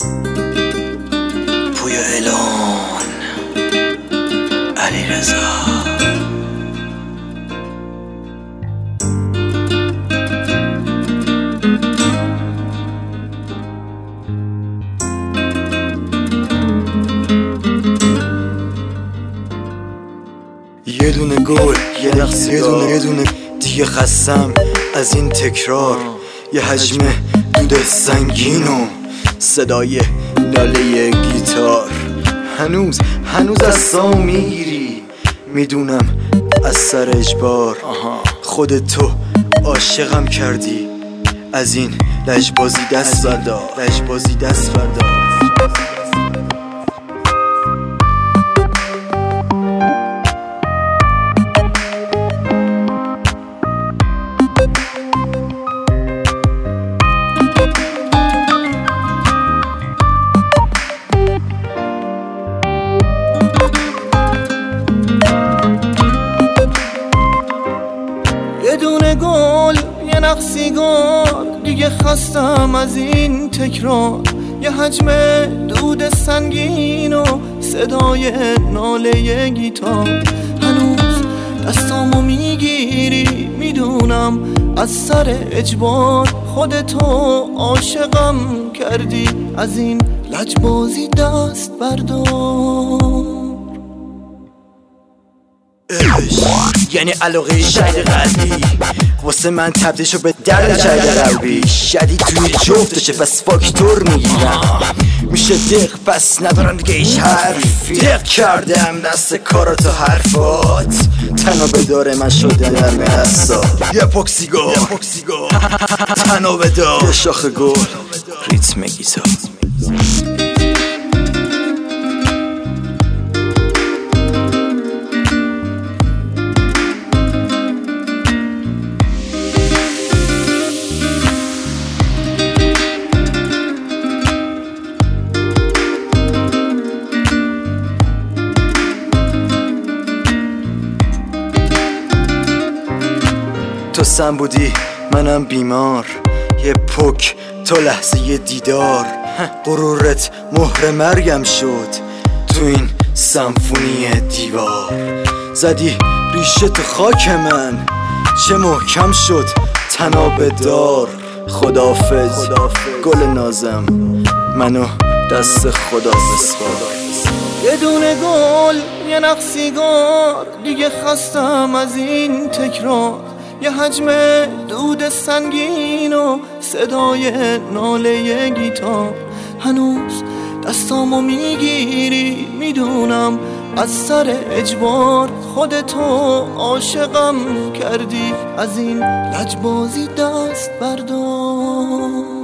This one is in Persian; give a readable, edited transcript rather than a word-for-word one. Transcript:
پویا الان علیرضا. یه دونه گل، یه دونه دیگه خستم از این تکرار. یه حجم دود سنگین و صدای ناله گیتار. هنوز از سام میگیری، میدونم از سر اجبار. خودتو عاشقم کردی، از این لجبازی دست بردار. یه دونه گل، یه نخ سیگار، دیگه خستم از این تکرار. یه حجم دود سنگین و صدای ناله گیتار. هنوز دستامو میگیری، میدونم از سر اجبار. خودتو عاشقم کردی، از این لجبازی دست بردار. یعنی علاقه شاید قلبی واسه من تبدیل شد به درد شاید قلبی. شدید توی جفتشه پس فاکتور میگیرم. میشه دق پس ندارم دیگه ایش حرفی. دق کردم دست کارات و حرفات. تنو بداره من شده در دستا. یه پوکسیگار تنو بدار. یه شاخ گل ریتم گیتار. تو سم بودی منم بیمار. یه پک تو لحظه یه دیدار. غرورت مهر مرگم شد تو این سمفونی دیوار. زدی ریشه تو خاک من، چه محکم شد تنابه دار. خدافظ گل نازم، منو دست خدا بسپار. یه دونه گل، یه نخ سیگار، دیگه خستم از این تکرار. یه حجم دود سنگین و صدای ناله گیتار. هنوز دستامو میگیری، میدونم از سر اجبار. خودتو عاشقم کردی، از این لجبازی دست بردار.